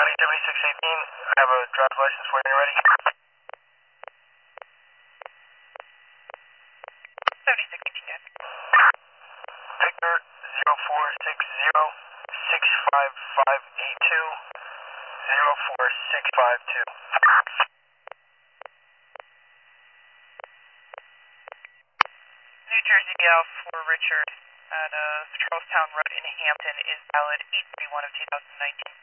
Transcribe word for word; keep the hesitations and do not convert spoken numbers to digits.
County seventy-six eighteen, I have a driver's license when you're ready. seventy-six eighteen, yes. Victor zero four six zero six five five eight two zero four six five two. New Jersey L for Richard at uh, Charlestown Road in Hampton is valid eight thirty-one of two thousand nineteen.